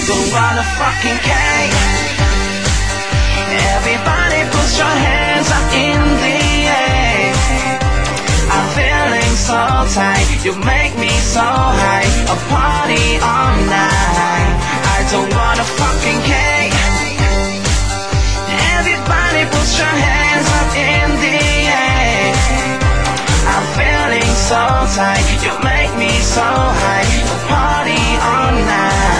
don't want a fucking cake. Everybody put your hands up in the air. I'm feeling so tight, you make me so high. A party all night, I don't want a fucking cake. Everybody put your hands up in the air. I'm feeling so tight, you make me so high. A party all night.